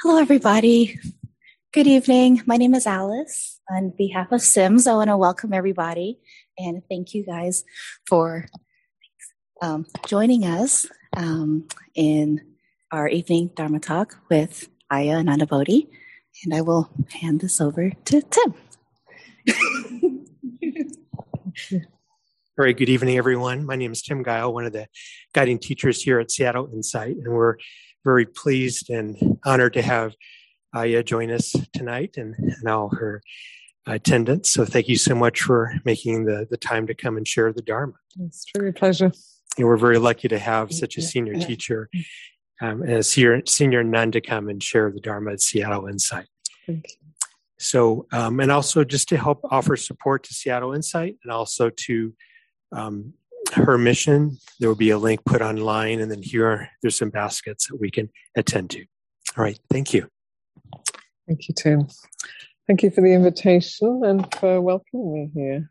Hello, everybody. Good evening. My name is Alice. On behalf of Sims, I want to welcome everybody and thank you guys for joining us in our evening Dharma talk with Aya Anandabodhi. And I will hand this over to Tim. Very good evening, everyone. My name is Tim Guile, one of the guiding teachers here at Seattle Insight, and we're very pleased and honored to have Aya join us tonight and all her attendants. So thank you so much for making the time to come and share the Dharma. It's truly a pleasure. And we're very lucky to have such a senior teacher and a senior nun to come and share the Dharma at Seattle Insight. Thank you. So, and also just to help offer support to Seattle Insight and also to her mission, there will be a link put online, and then there's some baskets that we can attend to. All right, thank you. Thank you, Tim. Thank you for the invitation and for welcoming me here.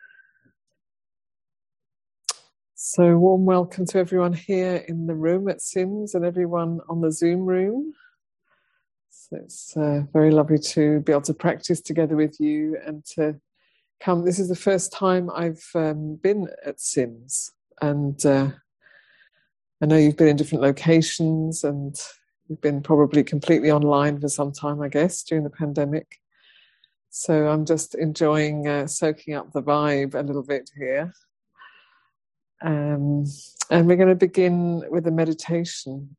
So, warm welcome to everyone here in the room at Sims and everyone on the Zoom room. So it's very lovely to be able to practice together with you and to come. This is the first time I've been at Sims, and I know you've been in different locations and you've been probably completely online for some time, I guess, during the pandemic. So I'm just enjoying soaking up the vibe a little bit here. And we're going to begin with a meditation.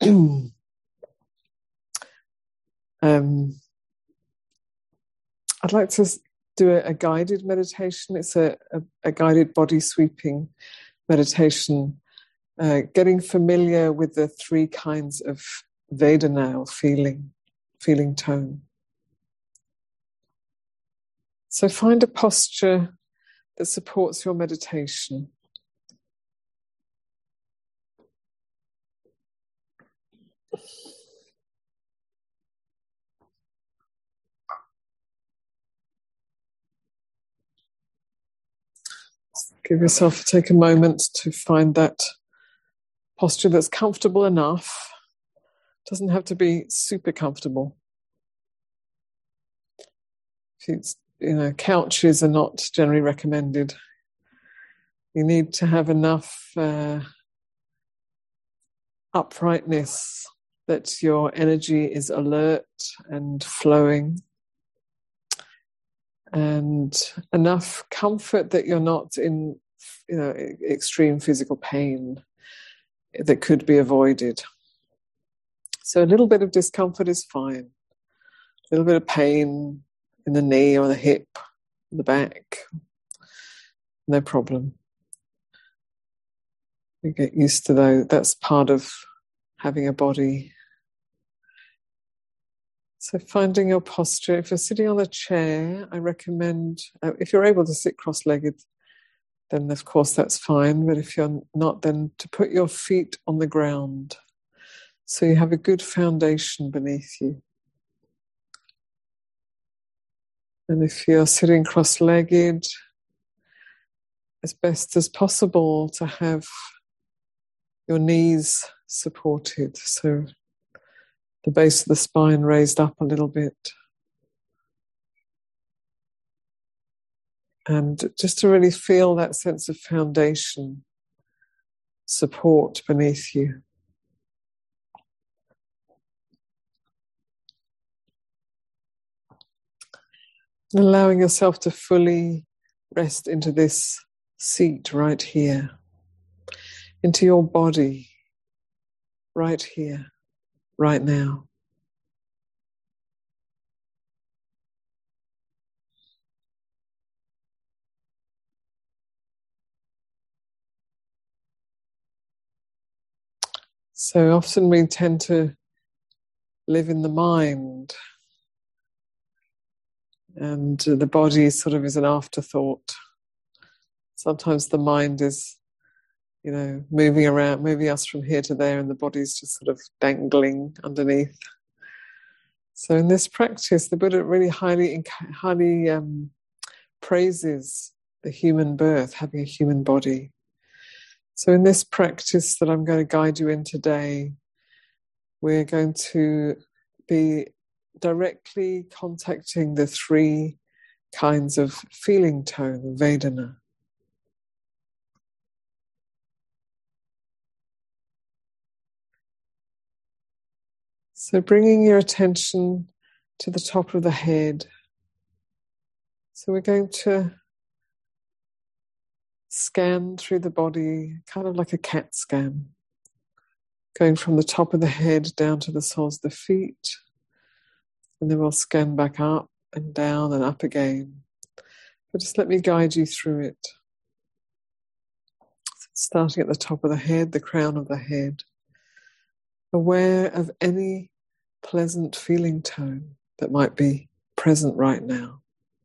I'd like to do a guided meditation. It's a guided body sweeping meditation, getting familiar with the three kinds of Vedana, or feeling tone. So find a posture that supports your meditation. Take a moment to find that posture that's comfortable enough. It doesn't have to be super comfortable. Couches are not generally recommended. You need to have enough uprightness that your energy is alert and flowing, and enough comfort that you're not in extreme physical pain that could be avoided. So a little bit of discomfort is fine. A little bit of pain in the knee or the hip, the back, no problem. You get used to those. That's part of having a body. So finding your posture. If you're sitting on a chair, I recommend, if you're able to sit cross-legged, then of course that's fine. But if you're not, then to put your feet on the ground so you have a good foundation beneath you. And if you're sitting cross-legged, as best as possible to have your knees supported, so the base of the spine raised up a little bit. And just to really feel that sense of foundation, support beneath you. And allowing yourself to fully rest into this seat right here, into your body right here, right now. So often we tend to live in the mind, and the body sort of is an afterthought. Sometimes the mind is, moving around, moving us from here to there, and the body's just sort of dangling underneath. So in this practice, the Buddha really highly praises the human birth, having a human body. So in this practice that I'm going to guide you in today, we're going to be directly contacting the three kinds of feeling tone, Vedana. So bringing your attention to the top of the head. So we're going to scan through the body, kind of like a CAT scan, going from the top of the head down to the soles of the feet, and then we'll scan back up and down and up again. But just let me guide you through it. Starting at the top of the head, the crown of the head, aware of any pleasant feeling tone that might be present right now.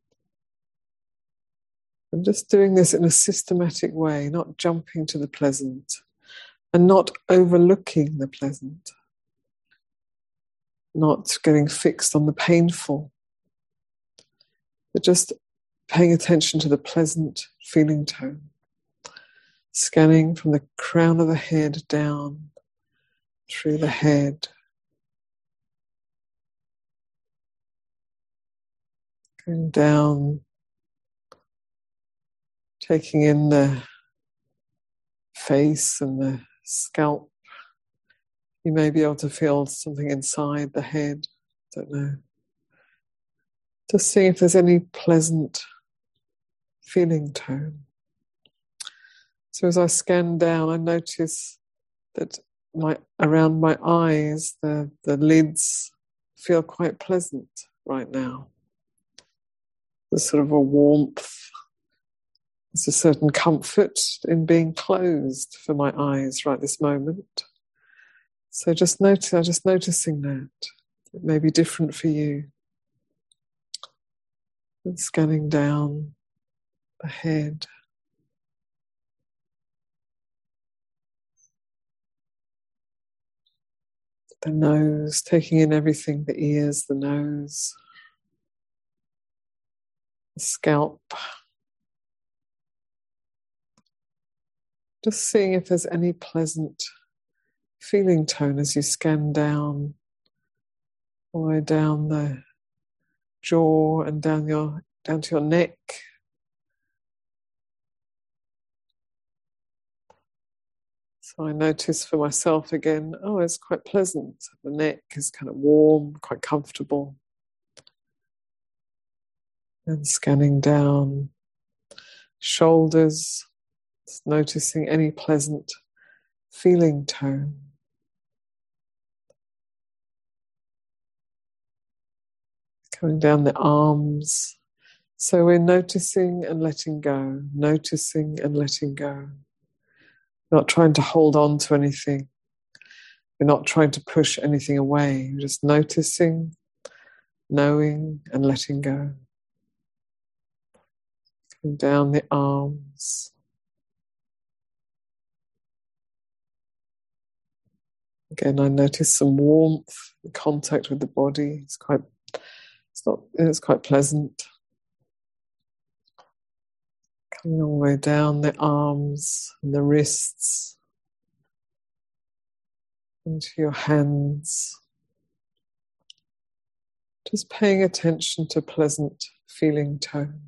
I'm just doing this in a systematic way, not jumping to the pleasant and not overlooking the pleasant, not getting fixed on the painful, but just paying attention to the pleasant feeling tone, scanning from the crown of the head down through the head, going down, taking in the face and the scalp. You may be able to feel something inside the head, don't know. Just seeing if there's any pleasant feeling tone. So as I scan down, I notice that around my eyes, the lids feel quite pleasant right now. There's sort of a warmth. There's a certain comfort in being closed for my eyes right this moment. So I'm just noticing that. It may be different for you. And scanning down the head. The nose, taking in everything, the ears, the nose, the scalp. Just seeing if there's any pleasant feeling tone as you scan down, all the way down the jaw and down to your neck. So I notice for myself again, it's quite pleasant. The neck is kind of warm, quite comfortable. And scanning down, shoulders, just noticing any pleasant feeling tone. Coming down the arms. So we're noticing and letting go, noticing and letting go. Not trying to hold on to anything. We're not trying to push anything away. We're just noticing, knowing and letting go. Coming down the arms. Again, I notice some warmth, contact with the body. It's quite pleasant. Coming all the way down the arms and the wrists, into your hands. Just paying attention to pleasant feeling tone.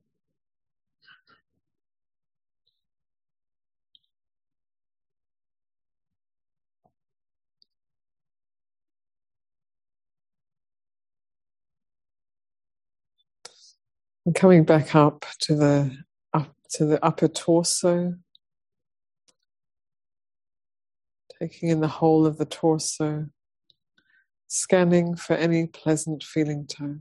And coming back up to the upper torso, taking in the whole of the torso, scanning for any pleasant feeling tone.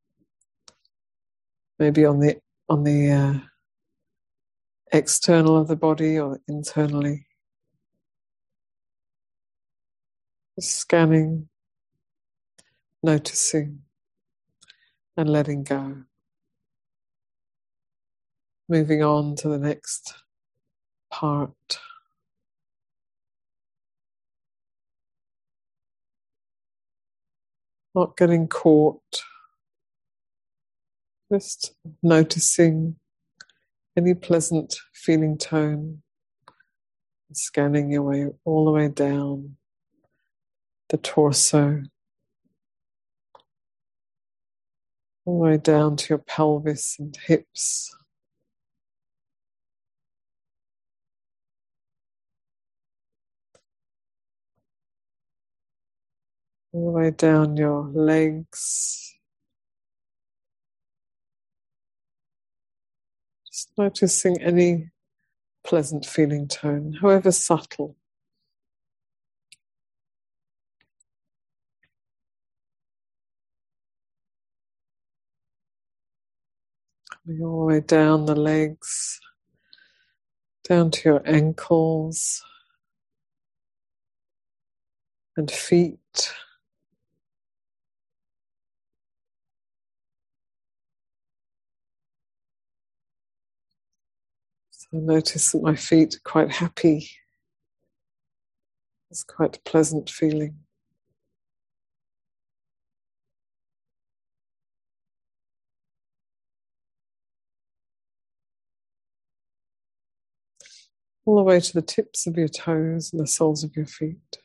Maybe on the external of the body or internally. Just scanning, noticing, and letting go. Moving on to the next part. Not getting caught. Just noticing any pleasant feeling tone. Scanning your way all the way down the torso. all the way down to your pelvis and hips. All the way down your legs. Just noticing any pleasant feeling tone, however subtle. Coming all the way down the legs, down to your ankles and feet. So notice that my feet are quite happy. It's quite a pleasant feeling. All the way to the tips of your toes and the soles of your feet.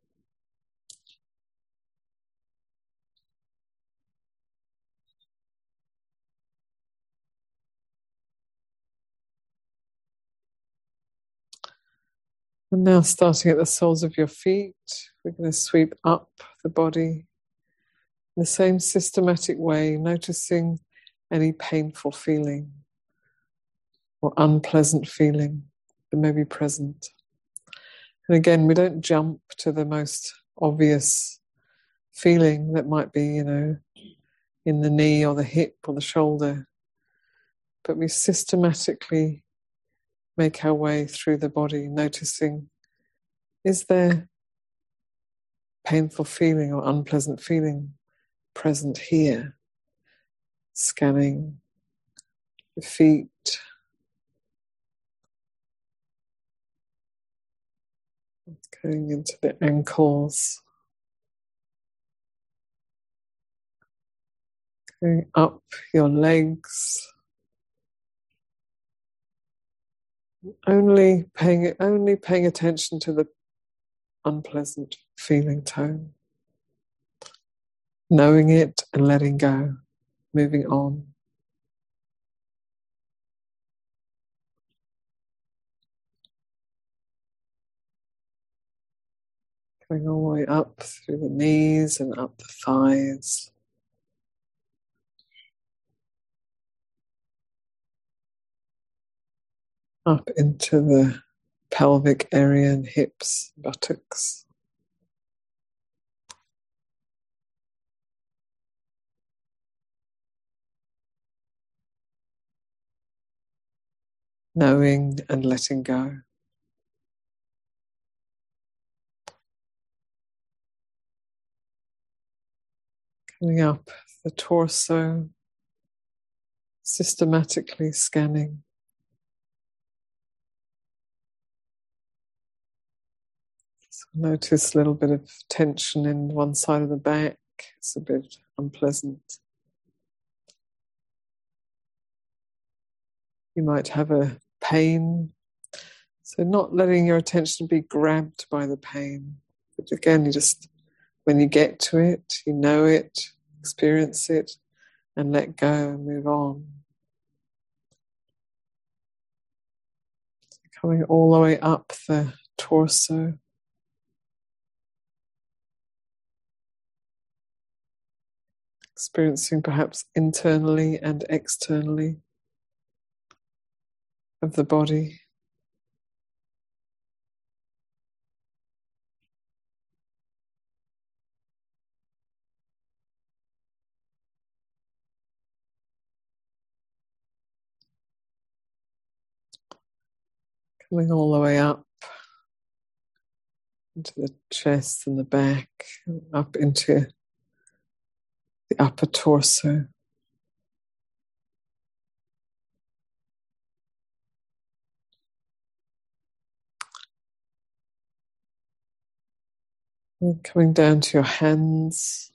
And now starting at the soles of your feet, we're going to sweep up the body in the same systematic way, noticing any painful feeling or unpleasant feeling that may be present. And again, we don't jump to the most obvious feeling that might be, in the knee or the hip or the shoulder, but we systematically make our way through the body, noticing, is there painful feeling or unpleasant feeling present here? Scanning the feet, going into the ankles, going up your legs, only paying attention to the unpleasant feeling tone, knowing it and letting go, moving on. Going all the way up through the knees and up the thighs. Up into the pelvic area and hips, buttocks. Knowing and letting go. Coming up the torso, systematically scanning. So notice a little bit of tension in one side of the back. It's a bit unpleasant. You might have a pain. So not letting your attention be grabbed by the pain. But again, you just, when you get to it, you know it, experience it, and let go and move on. Coming all the way up the torso. Experiencing perhaps internally and externally of the body. Coming all the way up into the chest and the back, up into the upper torso. And coming down to your hands.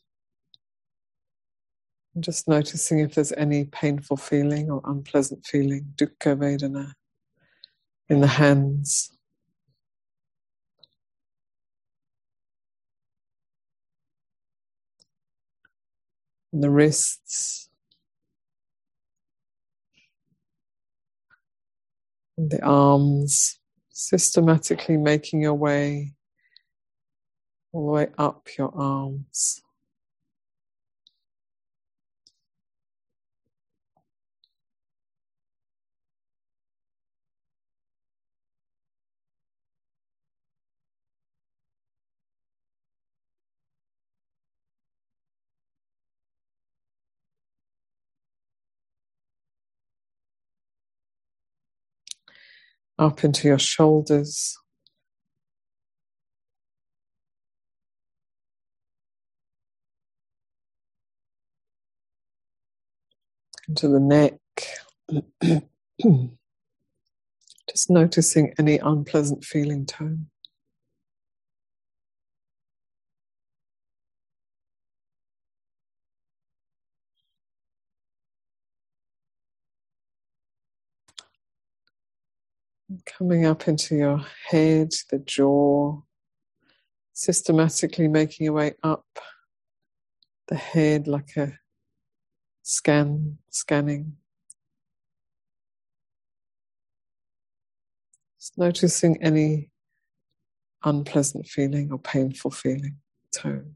And just noticing if there's any painful feeling or unpleasant feeling, dukkha vedana, in the hands. And the wrists, And the arms, systematically making your way all the way up your arms. Up into your shoulders. Into the neck. Just noticing any unpleasant feeling tone. Coming up into your head, the jaw, systematically making your way up the head like a scanning. Just noticing any unpleasant feeling or painful feeling, tone.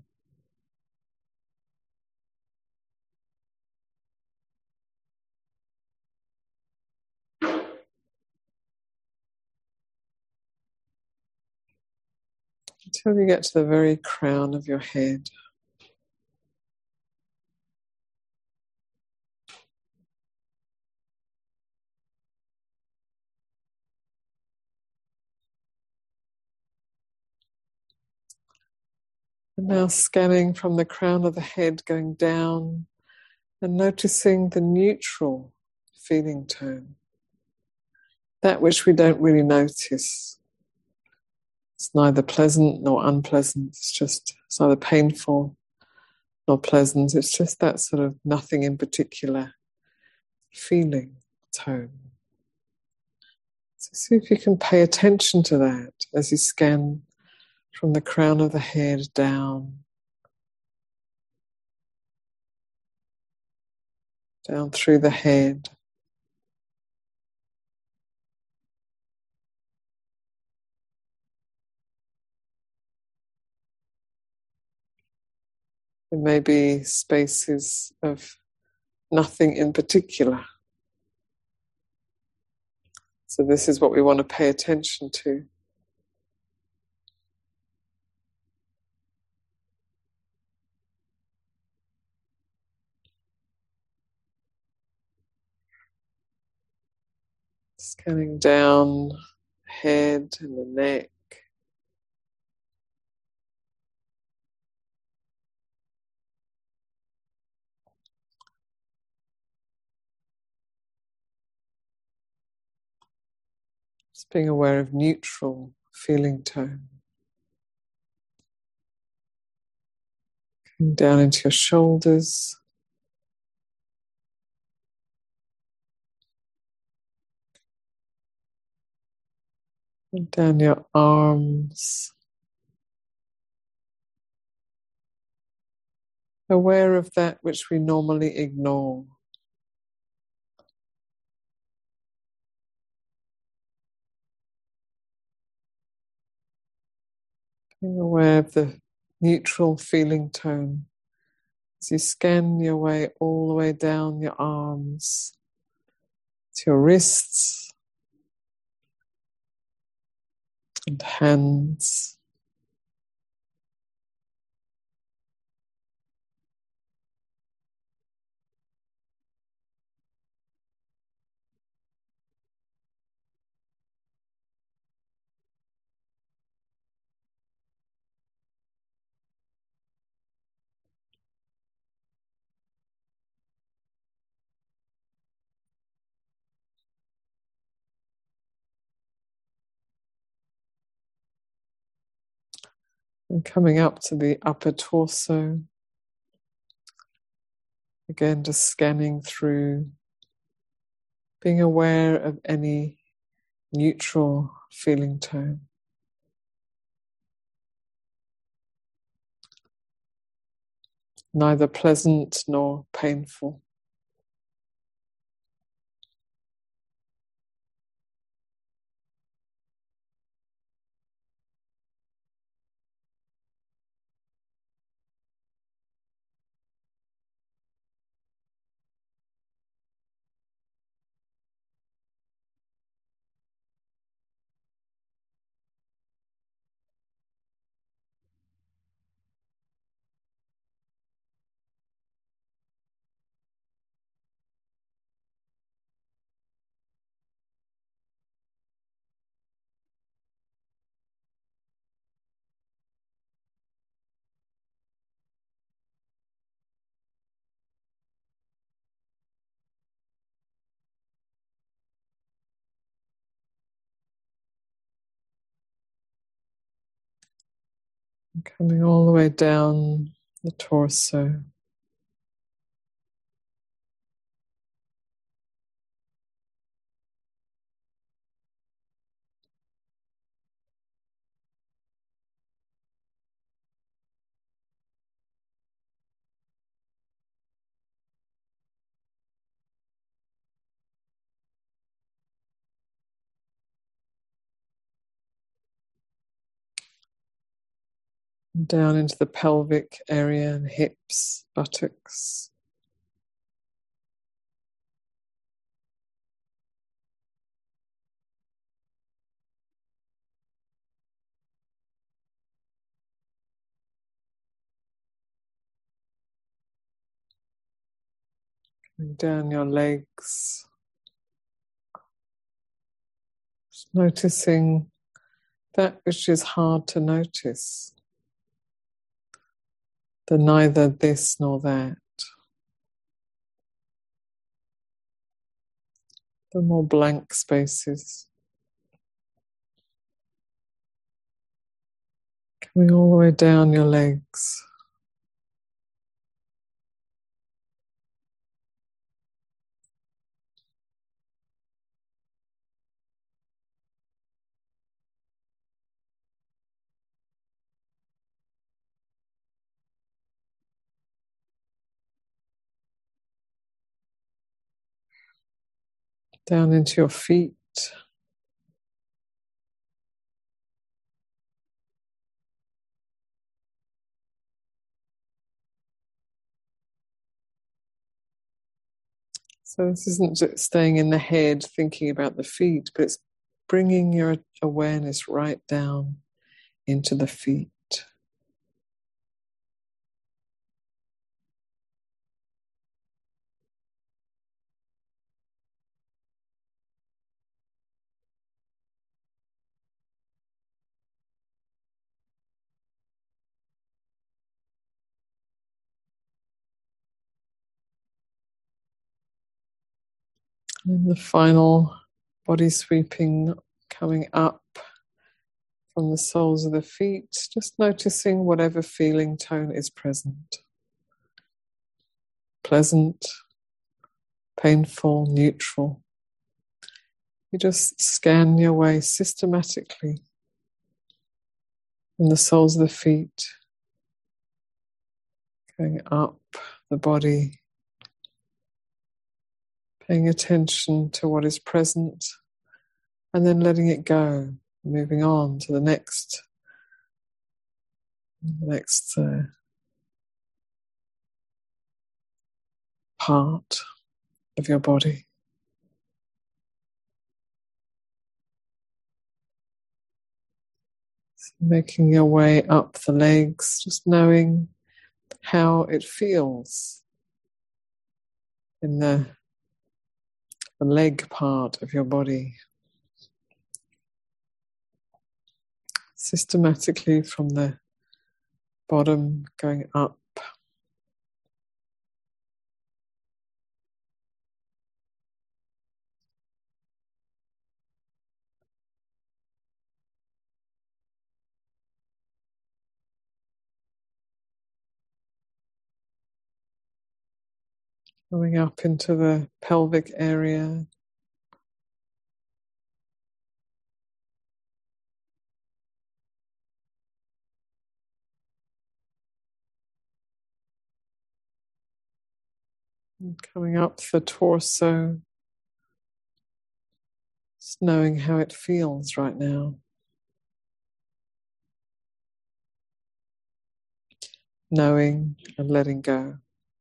Until you get to the very crown of your head. And now scanning from the crown of the head going down and noticing the neutral feeling tone. That which we don't really notice. It's neither pleasant nor unpleasant. It's neither painful nor pleasant. It's just that sort of nothing in particular feeling tone. So see if you can pay attention to that as you scan from the crown of the head down through the head. There may be spaces of nothing in particular. So this is what we want to pay attention to. Scanning down the head and the neck. Just being aware of neutral feeling tone. Coming down into your shoulders. And down your arms. Aware of that which we normally ignore. Being aware of the neutral feeling tone as you scan your way all the way down your arms to your wrists and hands. And coming up to the upper torso. Again, just scanning through, being aware of any neutral feeling tone. Neither pleasant nor painful. Coming all the way down the torso. Down into the pelvic area and hips, buttocks. Down your legs. Just noticing that which is hard to notice. The neither this nor that. The more blank spaces. Coming all the way down your legs. Down into your feet. So this isn't just staying in the head thinking about the feet, but it's bringing your awareness right down into the feet. And the final body sweeping coming up from the soles of the feet, just noticing whatever feeling tone is present. Pleasant, painful, neutral. You just scan your way systematically from the soles of the feet, going up the body, paying attention to what is present, and then letting it go, moving on to the next part of your body. So making your way up the legs, just knowing how it feels in the leg part of your body. Systematically from the bottom going up. Going up into the pelvic area. And coming up the torso. Just knowing how it feels right now. Knowing and letting go.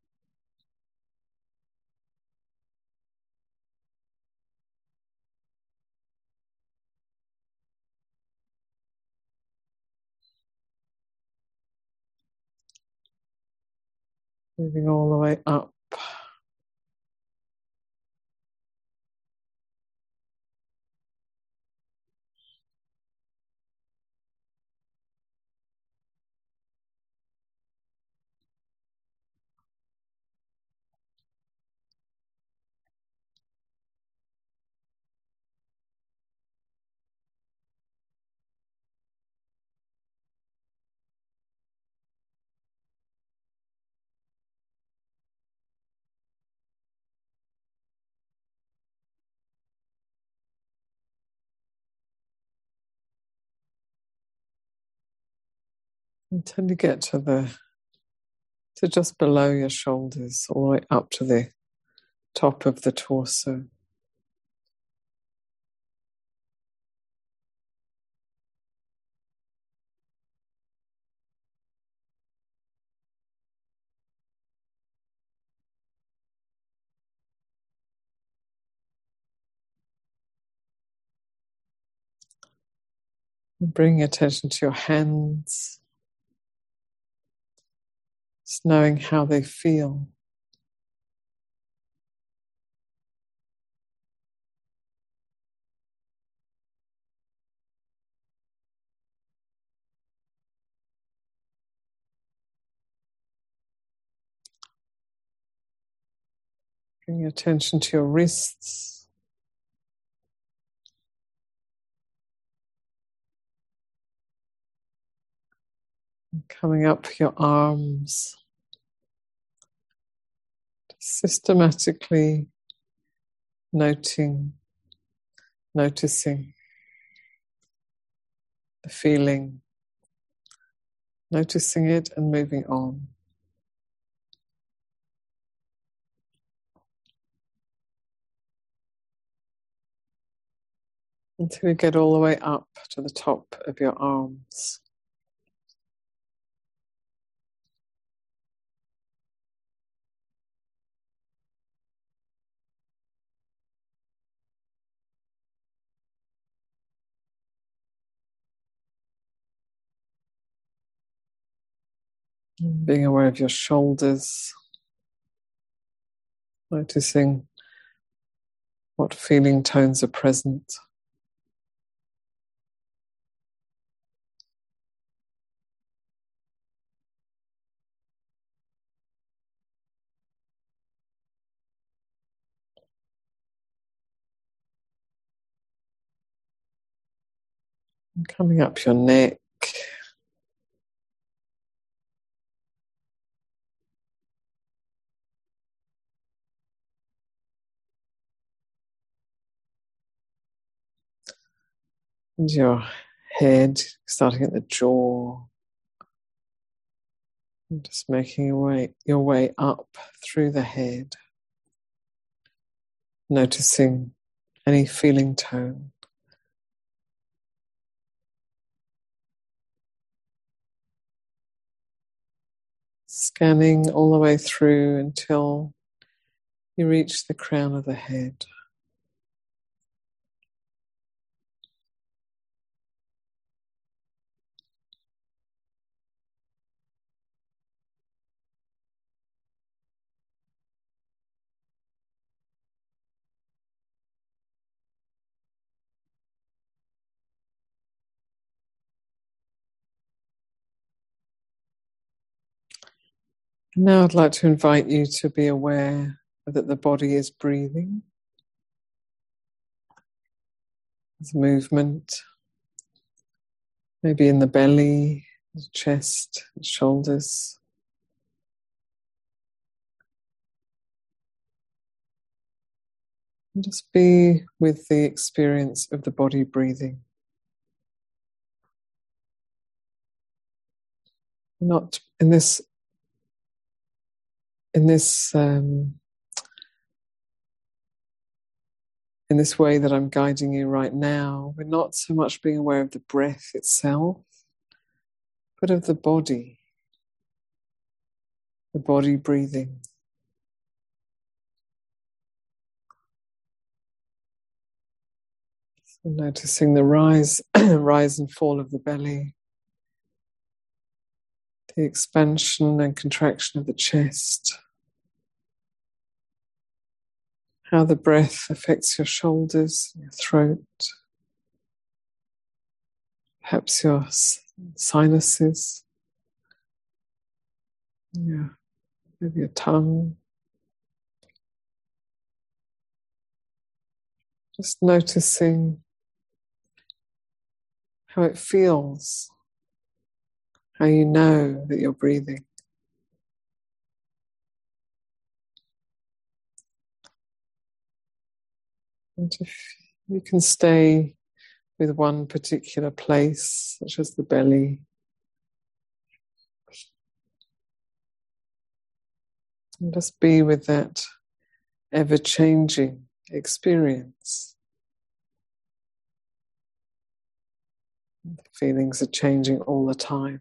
Moving all the way up. until you get to just below your shoulders, all the way up to the top of the torso. And bring your attention to your hands, just knowing how they feel. Bring your attention to your wrists. And coming up your arms. Systematically noticing the feeling, noticing it and moving on. Until you get all the way up to the top of your arms. Being aware of your shoulders, noticing what feeling tones are present. And coming up your neck. And your head, starting at the jaw. And just making your way up through the head. Noticing any feeling tone. Scanning all the way through until you reach the crown of the head. Now I'd like to invite you to be aware that the body is breathing. There's movement, maybe in the belly, the chest, the shoulders. And just be with the experience of the body breathing. Not in this way that I'm guiding you right now. We're not so much being aware of the breath itself, but of the body breathing. So noticing the rise and fall of the belly, the expansion and contraction of the chest. How the breath affects your shoulders, your throat, perhaps your sinuses, maybe your tongue. Just noticing how it feels, how you know that you're breathing. And if you can stay with one particular place, such as the belly, And just be with that ever-changing experience. The feelings are changing all the time.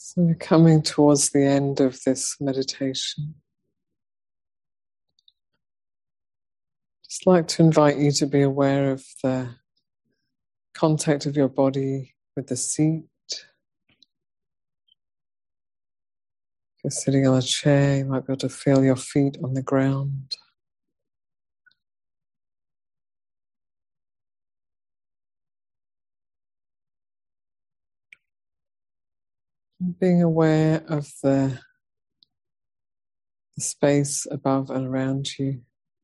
So we're coming towards the end of this meditation. Just like to invite you to be aware of the contact of your body with the seat. If you're sitting on a chair, you might be able to feel your feet on the ground. Being aware of the space above and around you.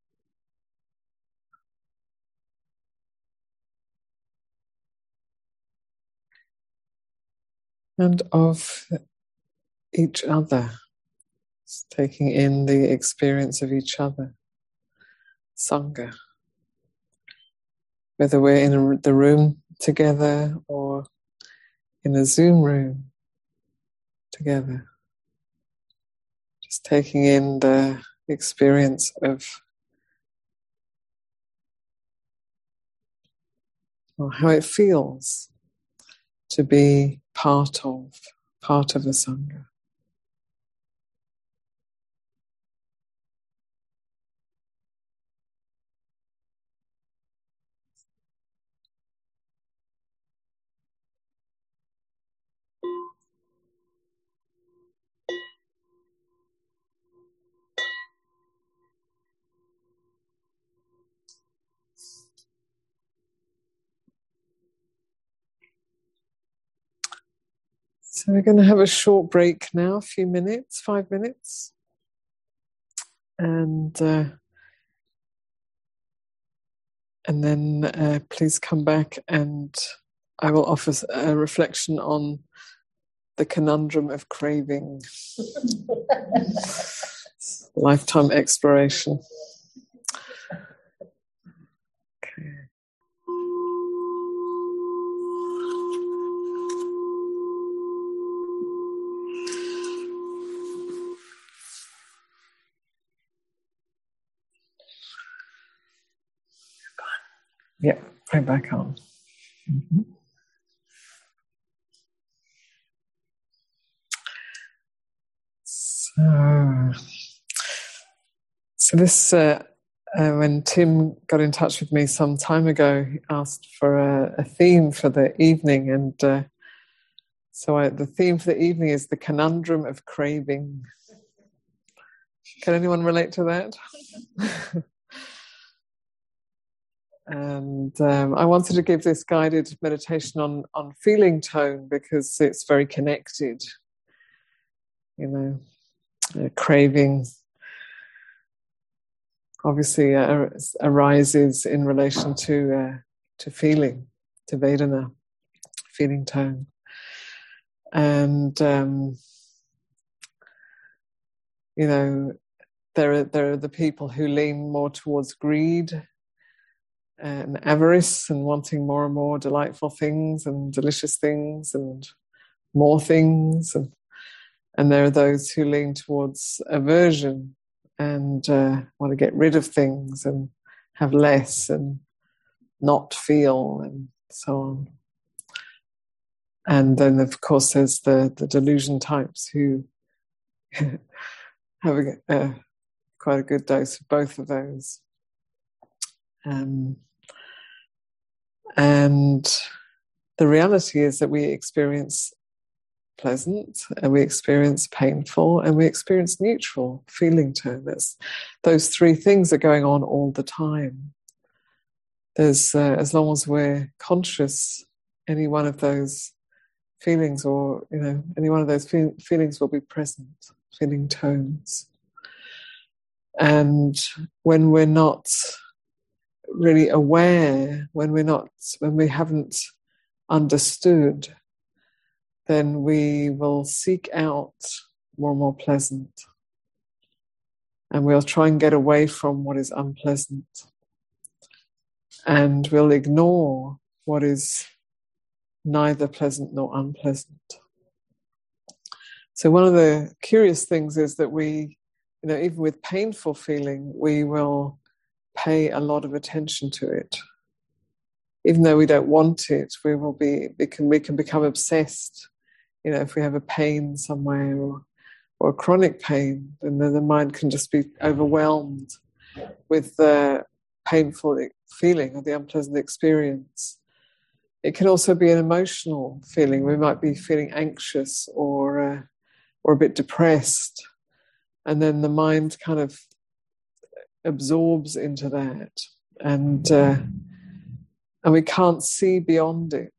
And of each other, just taking in the experience of each other, Sangha. Whether we're in the room together or in a Zoom room together. Just taking in the experience of how it feels to be part of a Sangha. So we're going to have a short break now, a few minutes, 5 minutes. And then please come back and I will offer a reflection on the conundrum of craving. Lifetime exploration. Okay. Yeah, right back on. Mm-hmm. So this, when Tim got in touch with me some time ago, he asked for a theme for the evening, and the theme for the evening is the conundrum of craving. Can anyone relate to that? And I wanted to give this guided meditation on feeling tone because it's very connected. You know, craving obviously arises in relation to feeling, to Vedana, feeling tone. And you know, there are the people who lean more towards greed and avarice and wanting more and more delightful things and delicious things and more things, and there are those who lean towards aversion and want to get rid of things and have less and not feel and so on. And then of course there's the delusion types who have quite a good dose of both of those. And the reality is that we experience pleasant, and we experience painful, and we experience neutral feeling tone. Those three things are going on all the time. There's as long as we're conscious, any one of those feelings, or any one of those feelings will be present, feeling tones. And when we're not really aware, when we haven't understood, then we will seek out more and more pleasant. And we'll try and get away from what is unpleasant. And we'll ignore what is neither pleasant nor unpleasant. So one of the curious things is that we, even with painful feeling, we will pay a lot of attention to it. Even though we don't want it, we can become obsessed if we have a pain somewhere or a chronic pain, then the mind can just be overwhelmed with the painful feeling or the unpleasant experience. It can also be an emotional feeling. We might be feeling anxious or a bit depressed, and then the mind kind of absorbs into that, and we can't see beyond it.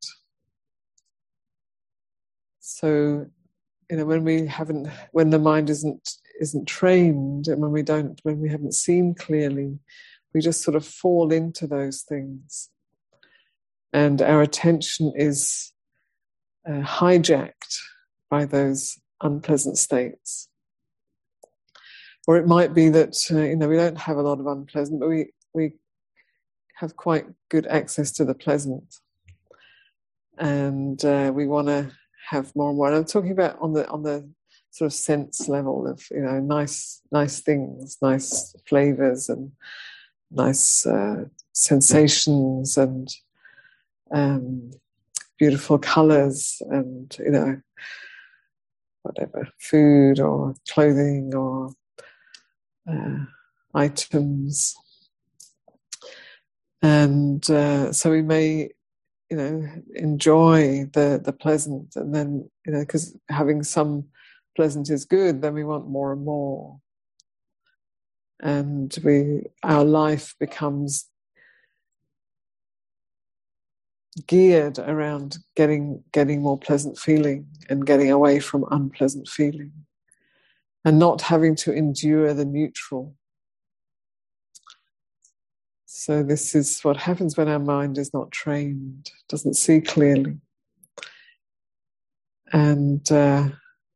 So, when the mind isn't trained, and when we haven't seen clearly, we just sort of fall into those things, and our attention is hijacked by those unpleasant states. Or it might be that we don't have a lot of unpleasant, but we have quite good access to the pleasant, and we want to have more and more. And I'm talking about on the sort of sense level of nice things, nice flavors, and nice sensations, and beautiful colors, and whatever, food or clothing or items. And so we may enjoy the pleasant, and then because having some pleasant is good, then we want more and more, and our life becomes geared around getting more pleasant feeling and getting away from unpleasant feeling, and not having to endure the neutral. So this is what happens when our mind is not trained, doesn't see clearly. And the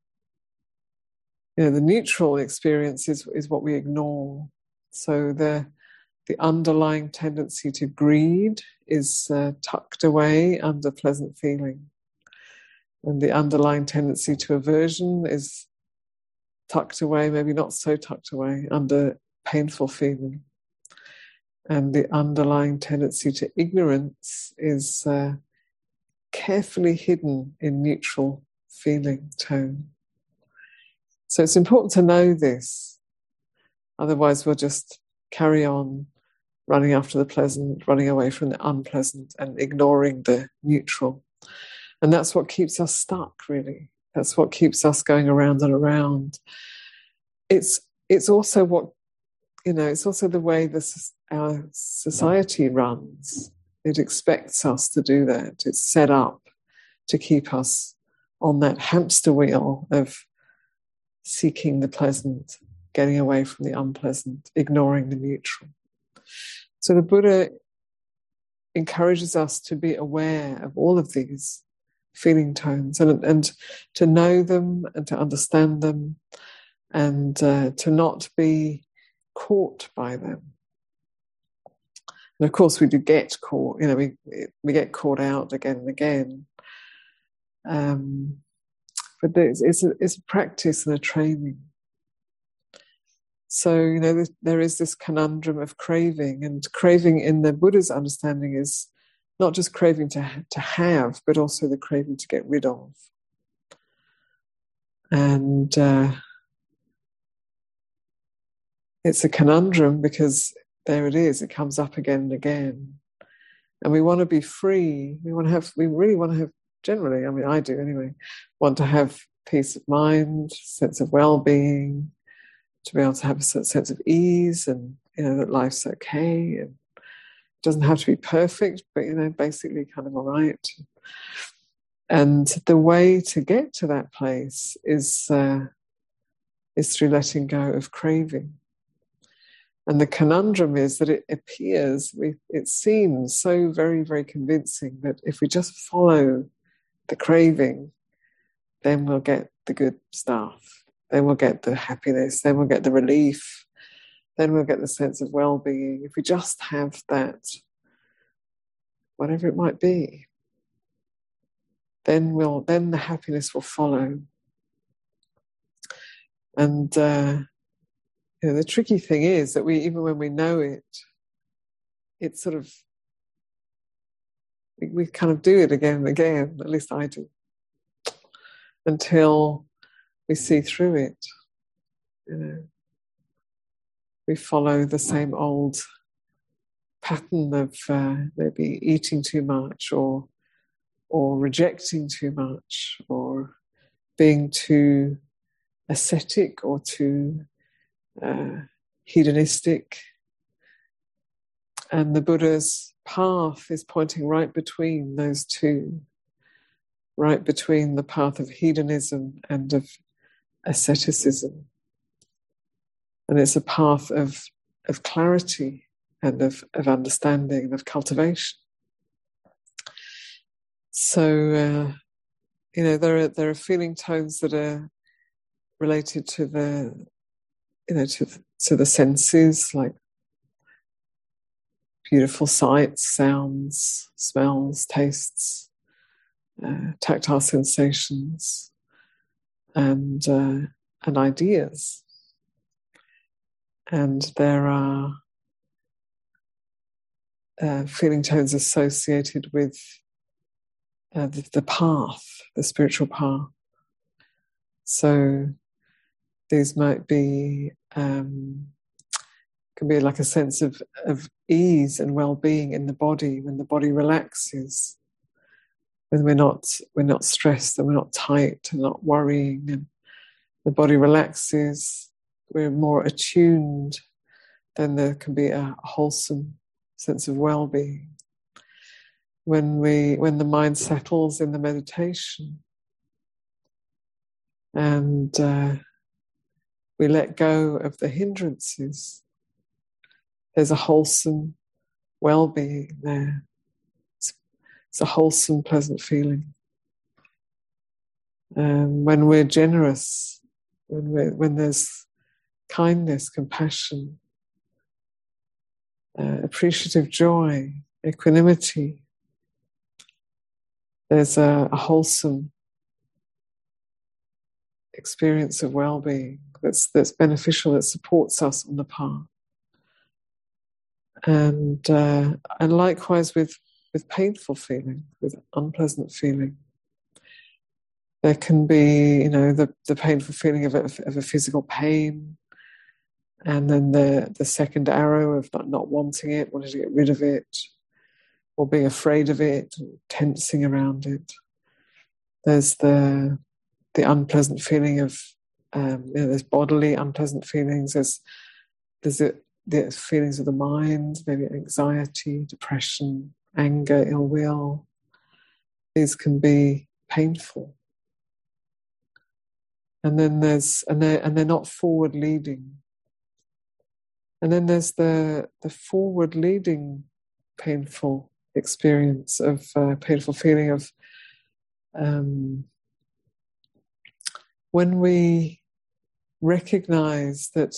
neutral experience is what we ignore. So the underlying tendency to greed is tucked away under pleasant feeling. And the underlying tendency to aversion is tucked away, maybe not so tucked away, under painful feeling. And the underlying tendency to ignorance is carefully hidden in neutral feeling tone. So it's important to know this. Otherwise we'll just carry on running after the pleasant, running away from the unpleasant, and ignoring the neutral. And that's what keeps us stuck, really. That's what keeps us going around and around. It's also what, it's also the way our society runs. It expects us to do that. It's set up to keep us on that hamster wheel of seeking the pleasant, getting away from the unpleasant, ignoring the neutral. So the Buddha encourages us to be aware of all of these feeling tones, and to know them and to understand them, and to not be caught by them. And of course we do get caught, we get caught out again and again. But it's a practice and a training. So, there is this conundrum of craving, and craving in the Buddha's understanding is not just craving to have, but also the craving to get rid of. And it's a conundrum because there it is, it comes up again and again. And we want to be free. We really want to have, generally, I do anyway, want to have peace of mind, sense of well-being, to be able to have a sense of ease, and that life's okay, and it doesn't have to be perfect, but basically kind of all right. And the way to get to that place is through letting go of craving. And the conundrum is that it seems so very, very convincing that if we just follow the craving, then we'll get the good stuff. Then we'll get the happiness. Then we'll get the relief. Then we'll get the sense of well-being. If we just have that, whatever it might be, then the happiness will follow. And the tricky thing is that even when we know it, it's sort of we kind of do it again and again. At least I do. until we see through it. We follow the same old pattern of maybe eating too much, or rejecting too much, or being too ascetic or too hedonistic. And the Buddha's path is pointing right between those two, right between the path of hedonism and of asceticism. And it's a path of clarity and of understanding and of cultivation. So, there are feeling tones that are related to the, to the senses, like beautiful sights, sounds, smells, tastes, tactile sensations, and ideas. And there are feeling tones associated with the path, the spiritual path. So these might be, can be like a sense of ease and well-being in the body, when the body relaxes, when we're not stressed and we're not tight and not worrying, and the body relaxes, we're more attuned, then there can be a wholesome sense of well-being. When the mind settles in the meditation and we let go of the hindrances, there's a wholesome well-being there. It's a wholesome, pleasant feeling. When we're generous, when there's kindness, compassion, appreciative joy, equanimity, there's a wholesome experience of well-being that's beneficial, that supports us on the path. And likewise with painful feeling, with unpleasant feeling. There can be, the painful feeling of a physical pain, and then the second arrow of not wanting it, wanting to get rid of it, or being afraid of it, tensing around it. There's the unpleasant feeling of, there's bodily unpleasant feelings. There's the feelings of the mind, maybe anxiety, depression, anger, ill will. These can be painful. And then they're not forward leading. And then there's the forward leading painful experience of painful feeling of when we recognize that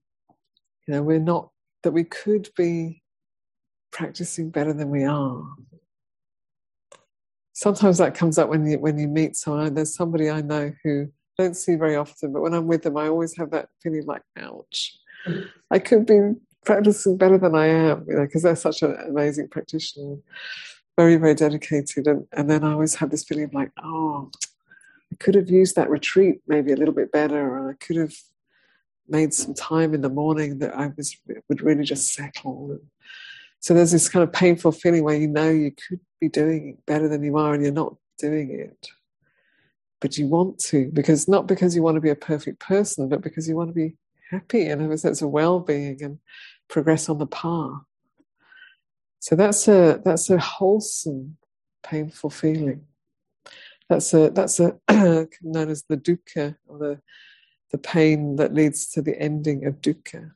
that we could be practicing better than we are. Sometimes that comes up when you meet someone. There's somebody I know who I don't see very often, but when I'm with them, I always have that feeling like, ouch, I could be practicing better than I am, because they're such an amazing practitioner, very, very dedicated. And then I always have this feeling of like, oh, I could have used that retreat maybe a little bit better, or I could have made some time in the morning that would really just settle. So there's this kind of painful feeling where you could be doing it better than you are, and you're not doing it. But you want to, not because you want to be a perfect person, but because you want to be happy and have a sense of well-being and progress on the path. So that's a wholesome, painful feeling. That's a known as the dukkha, or the pain that leads to the ending of dukkha.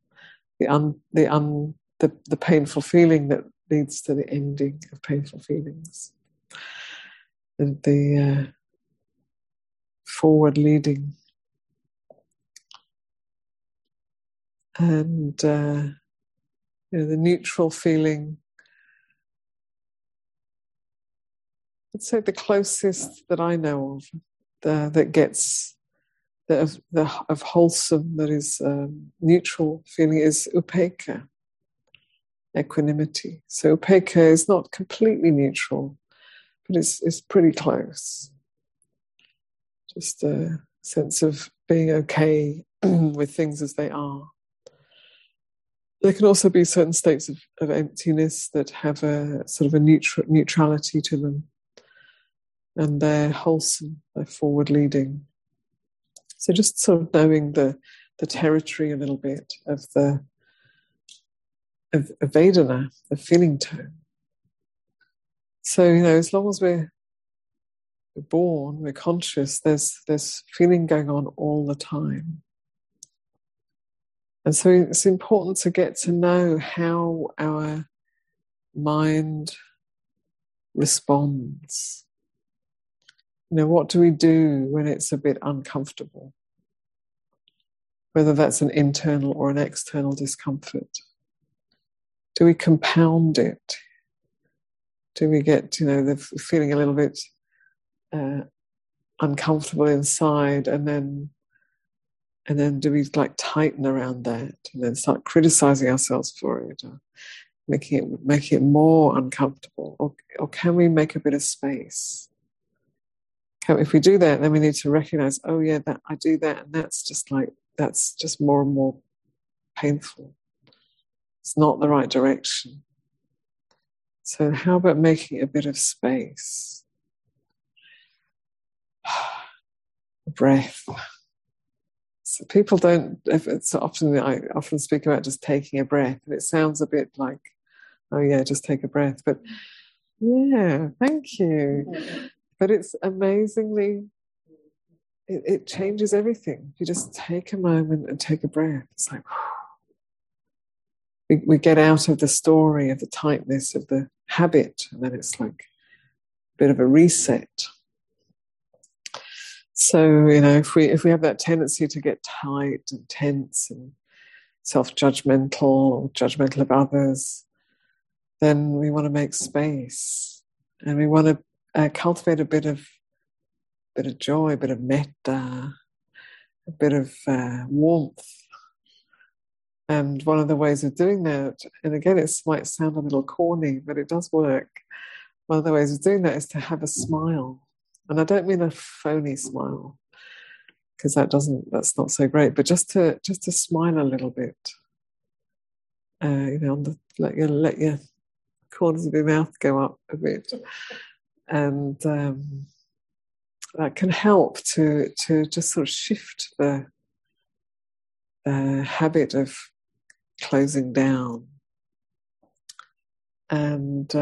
The painful feeling that leads to the ending of painful feelings. And the forward leading. And the neutral feeling, I'd say the closest that I know of that gets of wholesome, that is neutral feeling, is upekkha, equanimity. So upekkha is not completely neutral, but it's pretty close. just a sense of being okay with things as they are. There can also be certain states of emptiness that have a sort of a neutrality to them, and they're wholesome, they're forward-leading. So just sort of knowing the territory a little bit of Vedana, the feeling tone. So, as long as we're born, we're conscious, there's feeling going on all the time. And so it's important to get to know how our mind responds. What do we do when it's a bit uncomfortable? Whether that's an internal or an external discomfort. Do we compound it? Do we get, the feeling a little bit uncomfortable inside, and then do we tighten around that, and then start criticizing ourselves for it, or making it more uncomfortable, or can we make a bit of space? If we do that, then we need to recognize, oh yeah, that I do that, and that's just more and more painful. It's not the right direction. So how about making a bit of space? Breath. So people don't, I often speak about just taking a breath, and it sounds a bit like, oh yeah, just take a breath. But yeah, thank you. But it's amazingly, it changes everything. If you just take a moment and take a breath, it's like, we get out of the story of the tightness of the habit, and then it's like a bit of a reset. So, if we have that tendency to get tight and tense and self-judgmental or judgmental of others, then we want to make space, and we want to cultivate a bit of joy, a bit of metta, a bit of warmth. And one of the ways of doing that, and again, it might sound a little corny, but it does work. One of the ways of doing that is to have a smile. And I don't mean a phony smile, because that's not so great, but just to smile a little bit. Let your corners of your mouth go up a bit. And that can help to just sort of shift the habit of closing down. And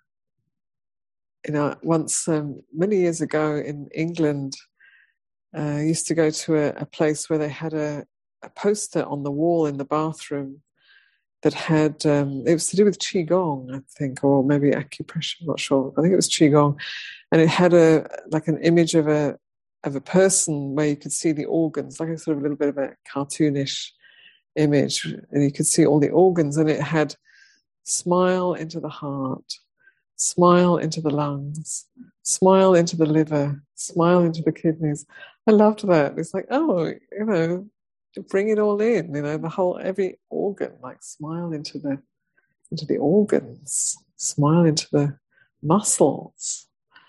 once many years ago in England, I used to go to a place where they had a poster on the wall in the bathroom that had it was to do with Qigong, I think, or maybe acupressure, I'm not sure. I think it was Qigong, and it had an image of a person where you could see the organs, like a sort of a little bit of a cartoonish image, and you could see all the organs, and it had smile into the heart, smile into the lungs, smile into the liver, smile into the kidneys. I loved that. It's like, bring it all in, the whole, every organ, like smile into the organs, smile into the muscles.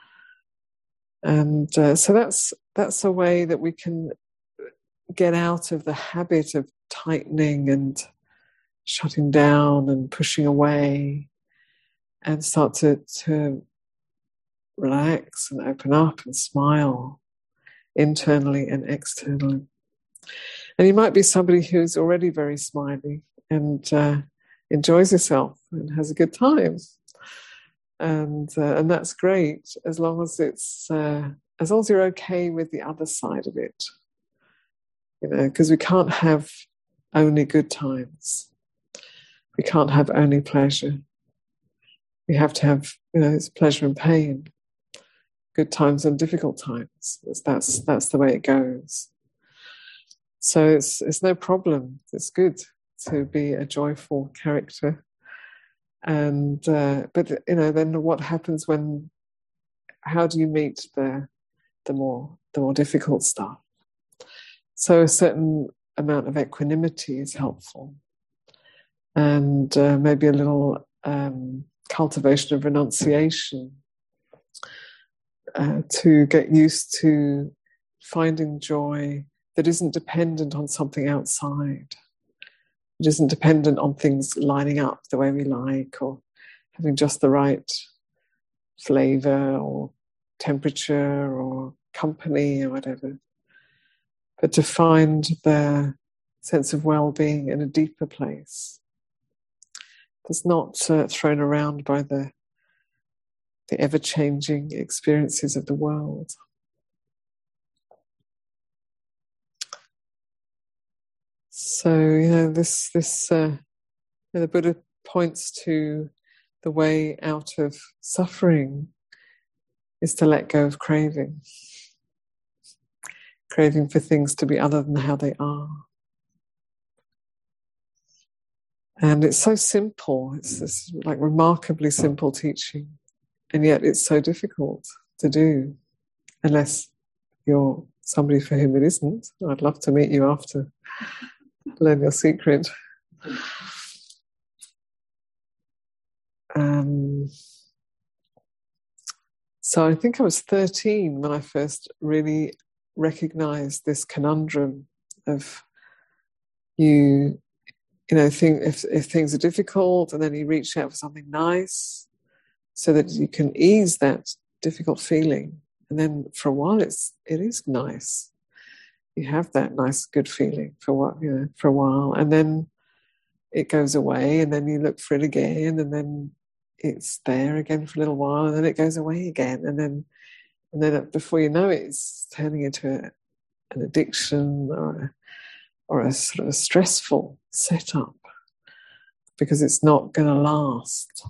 And so that's a way that we can get out of the habit of tightening and shutting down and pushing away, and start to relax and open up and smile internally and externally. And you might be somebody who's already very smiley and enjoys herself and has a good time, and that's great, as long as you're okay with the other side of it, because we can't have only good times. We can't have only pleasure. We have to have, it's pleasure and pain, good times and difficult times. That's the way it goes. So it's no problem. It's good to be a joyful character, and but then what happens how do you meet the more difficult stuff? So a certain amount of equanimity is helpful, and maybe a little cultivation of renunciation to get used to finding joy that isn't dependent on something outside. It isn't dependent on things lining up the way we like, or having just the right flavor or temperature or company or whatever. But to find the sense of well-being in a deeper place that's not thrown around by the ever-changing experiences of the world. So, the Buddha points to the way out of suffering is to let go of craving. Craving for things to be other than how they are. And it's so simple. It's this like remarkably simple teaching. And yet it's so difficult to do unless you're somebody for whom it isn't. I'd love to meet you after, learn your secret. So I think I was 13 when I first really recognized this conundrum of if things are difficult, and then you reach out for something nice so that you can ease that difficult feeling. And then for a while it is nice. You have that nice, good feeling for a while, and then it goes away, and then you look for it again, and then it's there again for a little while, and then it goes away again, and then before you know it, it's turning into an addiction or a sort of a stressful setup because it's not going to last.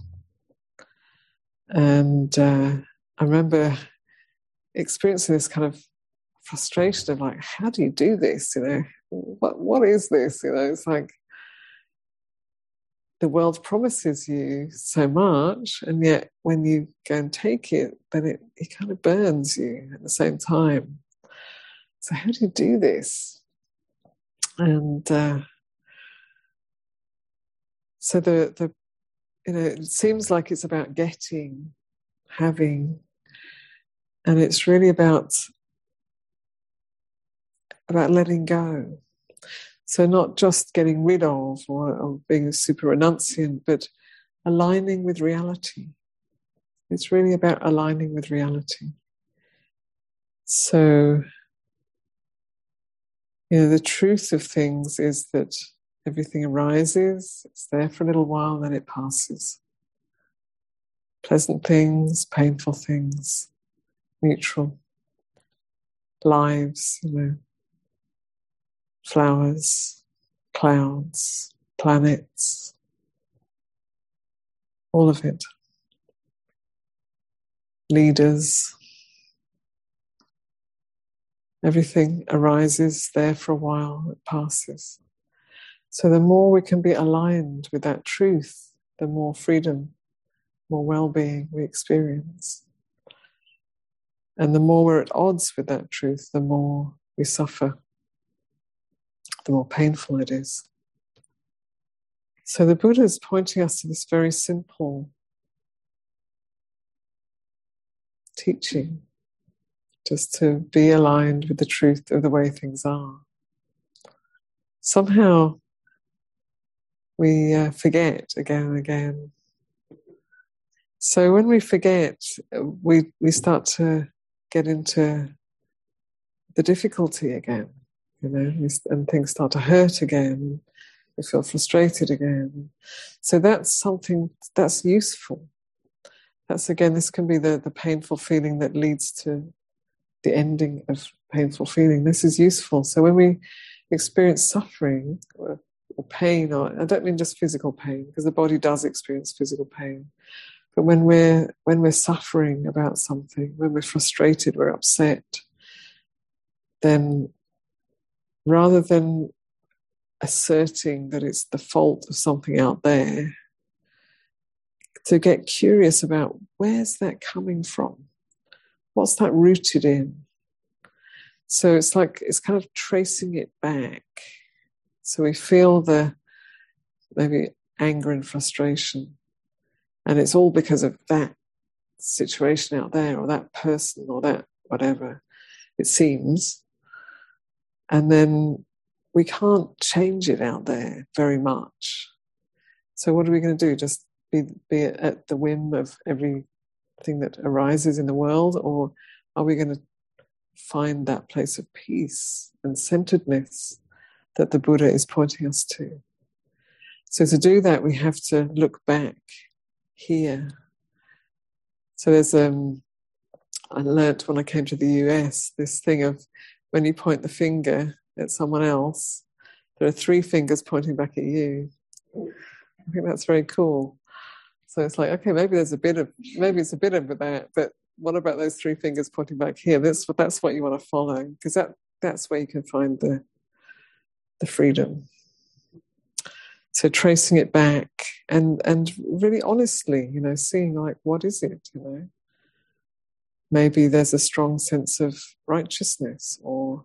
And I remember experiencing this kind of frustration of like, how do you do this? What is this? It's like the world promises you so much, and yet when you go and take it, then it kind of burns you at the same time. So how do you do this? And so it seems like it's about getting, having, and it's really about letting go. So not just getting rid of or being super renunciant, but aligning with reality. It's really about aligning with reality. So, the truth of things is that everything arises, it's there for a little while, then it passes. Pleasant things, painful things, neutral. Lives, flowers, clouds, planets, all of it. Leaders. Everything arises there for a while, it passes. So the more we can be aligned with that truth, the more freedom, more well-being we experience. And the more we're at odds with that truth, the more we suffer, the more painful it is. So the Buddha is pointing us to this very simple teaching, just to be aligned with the truth of the way things are. Somehow we forget again and again. So when we forget, we start to get into the difficulty again, and things start to hurt again. We feel frustrated again. So that's something that's useful. That's, again, this can be the painful feeling that leads to the ending of painful feeling. This is useful. So when we experience suffering or pain, or I don't mean just physical pain, because the body does experience physical pain, but when we're suffering about something, when we're frustrated, we're upset, then rather than asserting that it's the fault of something out there, to get curious about where's that coming from? What's that rooted in? So it's kind of tracing it back. So we feel the maybe anger and frustration, and it's all because of that situation out there, or that person, or that whatever. it seems. And then we can't change it out there very much. So what are we going to do? Just be at the whim of everything that arises in the world? Or are we going to find that place of peace and centeredness that the Buddha is pointing us to? So to do that, we have to look back here. So there's I learnt when I came to the US this thing of when you point the finger at someone else, there are 3 fingers pointing back at you. I think that's very cool. So it's like, okay, maybe it's a bit of that, but what about those 3 fingers pointing back here? That's what you want to follow, because that's where you can find the freedom. So tracing it back and really honestly, seeing like, what is it, Maybe there's a strong sense of righteousness, or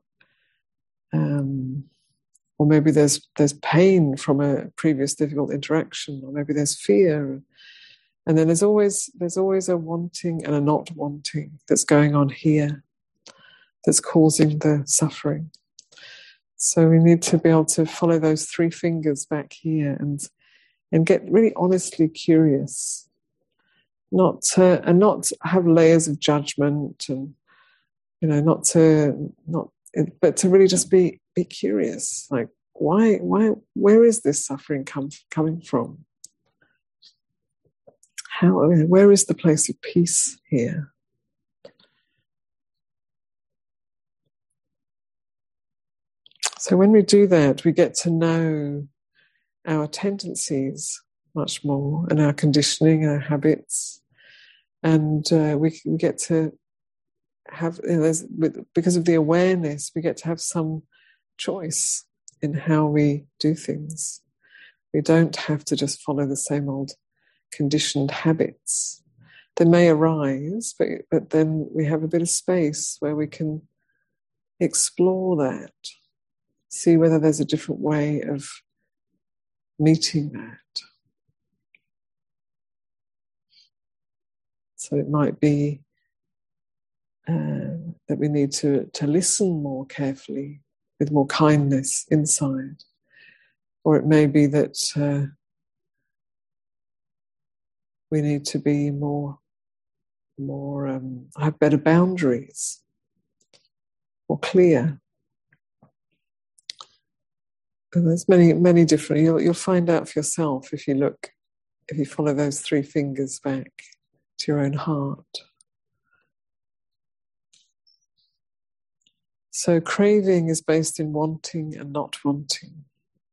maybe there's pain from a previous difficult interaction, or maybe there's fear, and then there's always a wanting and a not wanting that's going on here, that's causing the suffering. So we need to be able to follow those 3 fingers back here and get really honestly curious, not have layers of judgment, and but to really just be curious, like where is this suffering coming from? Where is the place of peace here? So when we do that, we get to know our tendencies much more, and our conditioning, our habits, and we get to have, because of the awareness, we get to have some choice in how we do things. We don't have to just follow the same old conditioned habits. They may arise, but then we have a bit of space where we can explore that, see whether there's a different way of meeting that. So it might be that we need to listen more carefully, with more kindness inside. Or it may be that we need to be more have better boundaries, more clear. And there's many different. You'll find out for yourself if you follow those 3 fingers back to your own heart. So craving is based in wanting and not wanting.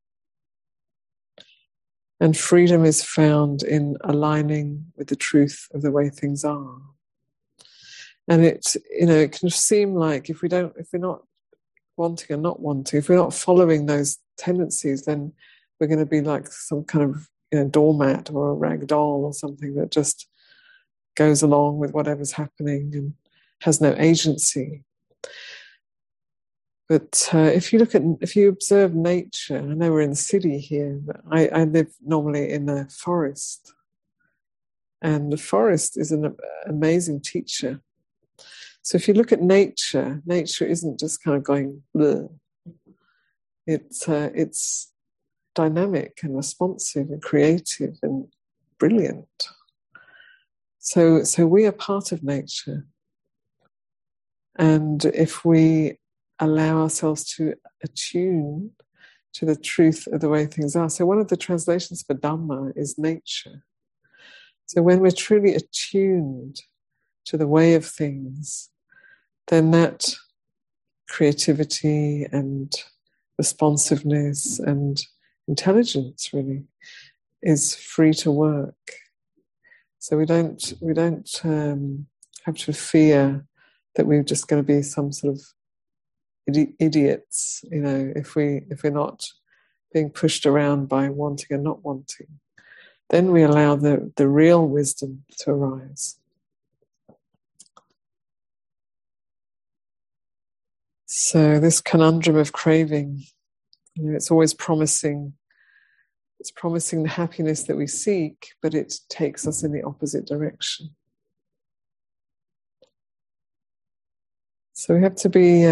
And freedom is found in aligning with the truth of the way things are. And it can seem like if we're not wanting and not wanting, if we're not following those tendencies, then we're going to be like some kind of doormat or a rag doll or something that just goes along with whatever's happening and has no agency. But if you observe nature, I know we're in the city here, but I live normally in a forest, and the forest is an amazing teacher. So if you look at nature isn't just kind of going bleh. It's dynamic and responsive and creative and brilliant. So we are part of nature, and if we allow ourselves to attune to the truth of the way things are. So one of the translations for Dhamma is nature. So when we're truly attuned to the way of things, then that creativity and responsiveness and intelligence really is free to work. So we don't have to fear that we're just going to be some sort of idiots, if we're not being pushed around by wanting and not wanting. Then we allow the real wisdom to arise. So this conundrum of craving, it's always promising. It's promising the happiness that we seek, but it takes us in the opposite direction. So we have to be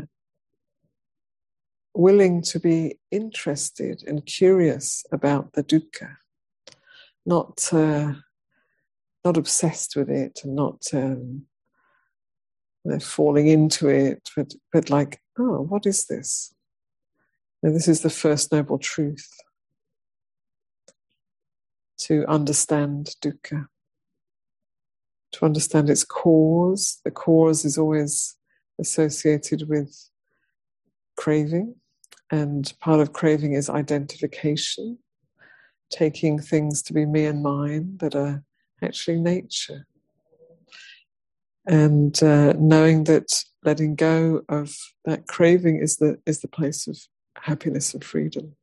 willing to be interested and curious about the dukkha, not obsessed with it and not falling into it, but like, oh, what is this? And this is the first noble truth, to understand dukkha, to understand its cause. The cause is always associated with craving, and part of craving is identification, taking things to be me and mine that are actually nature. And knowing that letting go of that craving is the place of happiness and freedom.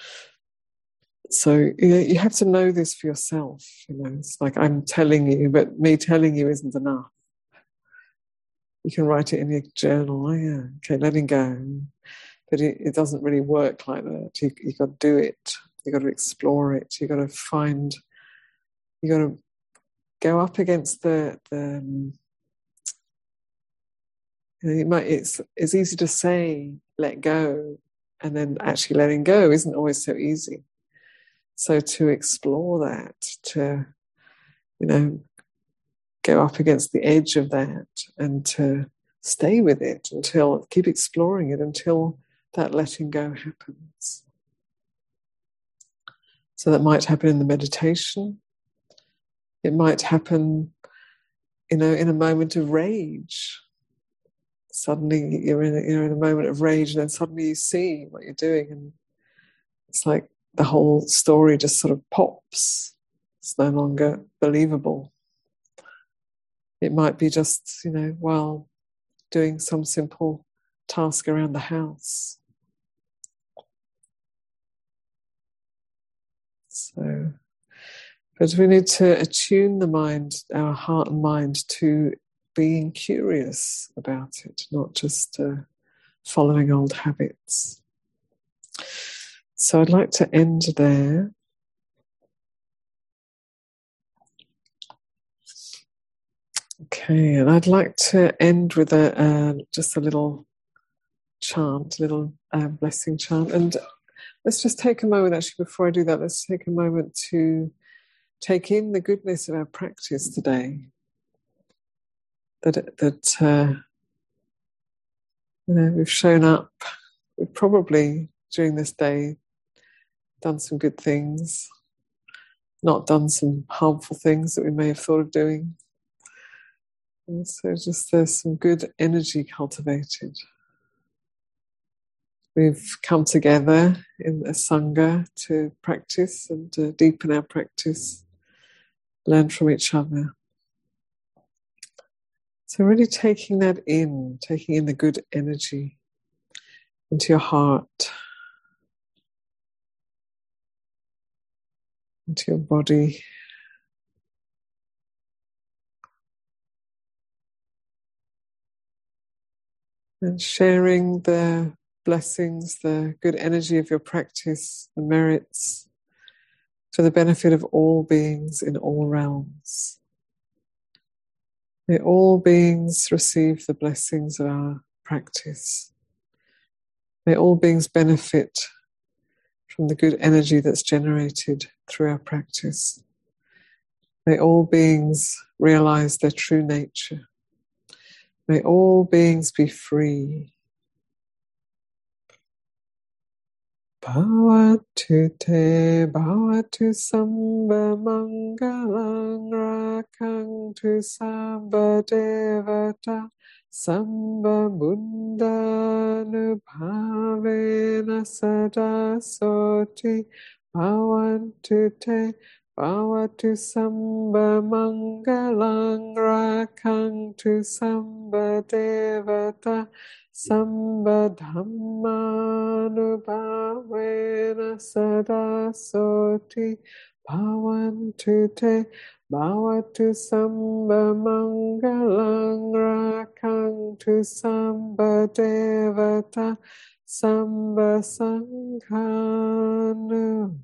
So you have to know this for yourself. It's like I'm telling you, but me telling you isn't enough. You can write it in your journal. Oh yeah, okay, letting go. But it doesn't really work like that. You've got to do it. You've got to explore it. You've got to find. You've got to go up against it's easy to say let go, and then actually letting go isn't always so easy. So to explore that, to go up against the edge of that, and to stay with it keep exploring it until that letting go happens. So that might happen in the meditation. It might happen, in a moment of rage. Suddenly you're in a moment of rage, and then suddenly you see what you're doing, and it's like the whole story just sort of pops. It's no longer believable. It might be just, while doing some simple task around the house. So, but we need to attune the mind, our heart and mind, to being curious about it, not just following old habits. So I'd like to end there. Okay, and I'd like to end with just a little chant, a little blessing chant. And let's just take a moment, actually, before I do that, let's take a moment to take in the goodness of our practice today. That we've shown up. We've probably, during this day, done some good things, not done some harmful things that we may have thought of doing. And so just there's some good energy cultivated. We've come together in a Sangha to practice and to deepen our practice, learn from each other. So really taking that in, taking in the good energy into your heart, into your body. And sharing the blessings, the good energy of your practice, the merits, for the benefit of all beings in all realms. May all beings receive the blessings of our practice. May all beings benefit from the good energy that's generated through our practice. May all beings realize their true nature. May all beings be free. Bhavatu te bhavatu samba mangalang rakantu samba devata samba buddhanu bhavena sada soti. Bhavantu te bhavatu samba mangalang rakantu samba devata samba dhammanu bhavena sada soti. Bhavantu te bhavatu samba mangalang rakantu samba devata samba sanghanu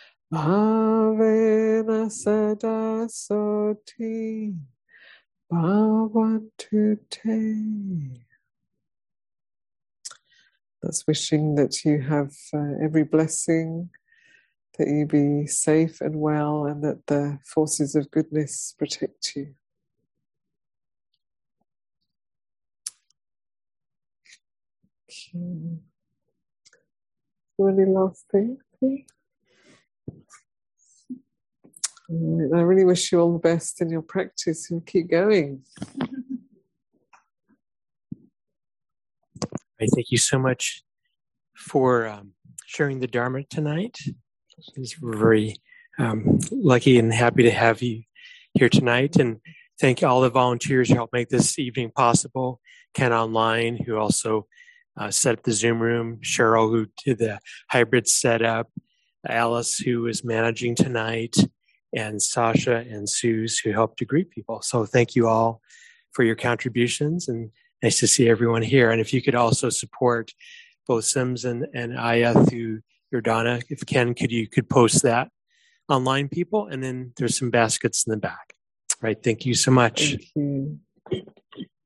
bhavena sada soti. Bhavantu te. That's wishing that you have every blessing, that you be safe and well, and that the forces of goodness protect you. Okay. So any last things? Right. I really wish you all the best in your practice and keep going. Thank you so much for sharing the Dharma tonight. We're very lucky and happy to have you here tonight. And thank all the volunteers who helped make this evening possible. Ken Online, who also set up the Zoom room. Cheryl, who did the hybrid setup. Alice, who is managing tonight. And Sasha and Suze, who helped to greet people. So thank you all for your contributions, and nice to see everyone here. And if you could also support both Sims and Aya through your Donna, if Ken could post that online, people, and then there's some baskets in the back. Right. Thank you so much. Thank you.